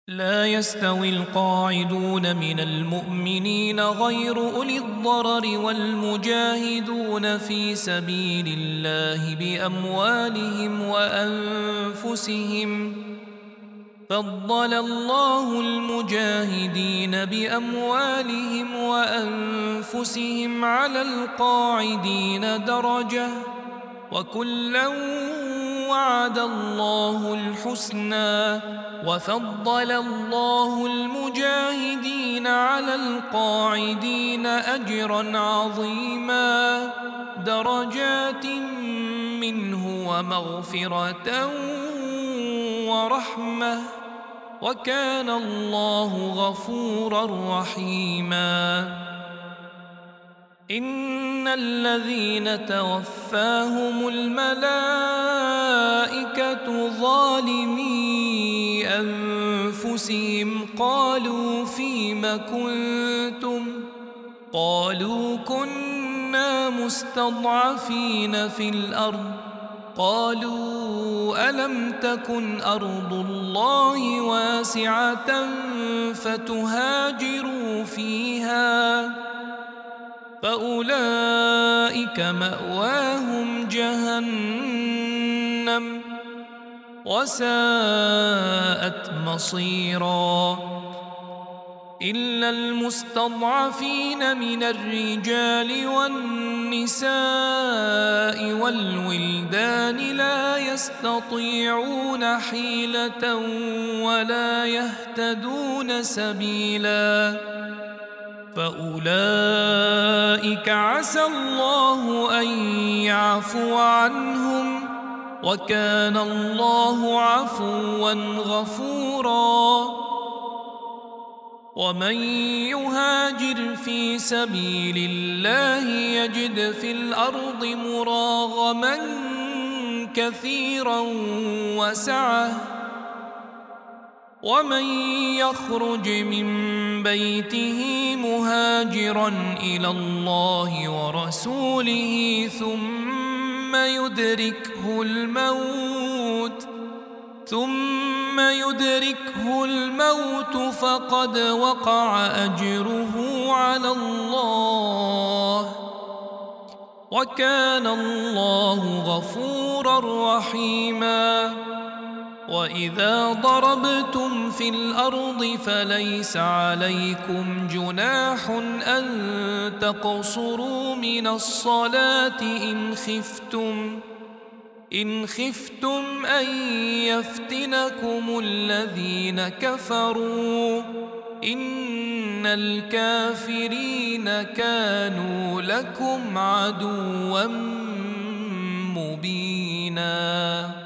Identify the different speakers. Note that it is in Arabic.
Speaker 1: لا يستوي القاعدون من المؤمنين غير أولي الضرر والمجاهدون في سبيل الله بأموالهم وأنفسهم. فضل الله المجاهدين بأموالهم وأنفسهم على القاعدين درجة، وكلا وعد الله الحسنى. وفضل الله المجاهدين على القاعدين أجرا عظيما، درجات منه ومغفرة ورحمة، وكان الله غفورا رحيما. إن الذين توفاهم الملائكة ظالمي أنفسهم قالوا فيم كنتم؟ قالوا كنا مستضعفين في الأرض. قالوا ألم تكن أرض الله واسعة فتهاجروا فيها؟ فأولئك مأواهم جهنم وساءت مصيرا. إلا المستضعفين من الرجال والنساء والولدان لا يستطيعون حيلة ولا يهتدون سبيلا، فأولئك عسى الله أن يعفو عنهم، وكان الله عفوا غفورا. ومن يهاجر في سبيل الله يجد في الأرض مراغما كثيرا وسعة، ومن يخرج من بيته مهاجرا إلى الله ورسوله ثم يدركه الموت فقد وقع أجره على الله، وكان الله غفورا رحيما. وإذا ضربتم في الأرض فليس عليكم جناح أن تقصروا من الصلاة إن خفتم أن يفتنكم الذين كفروا، إن الكافرين كانوا لكم عدوا مبينا.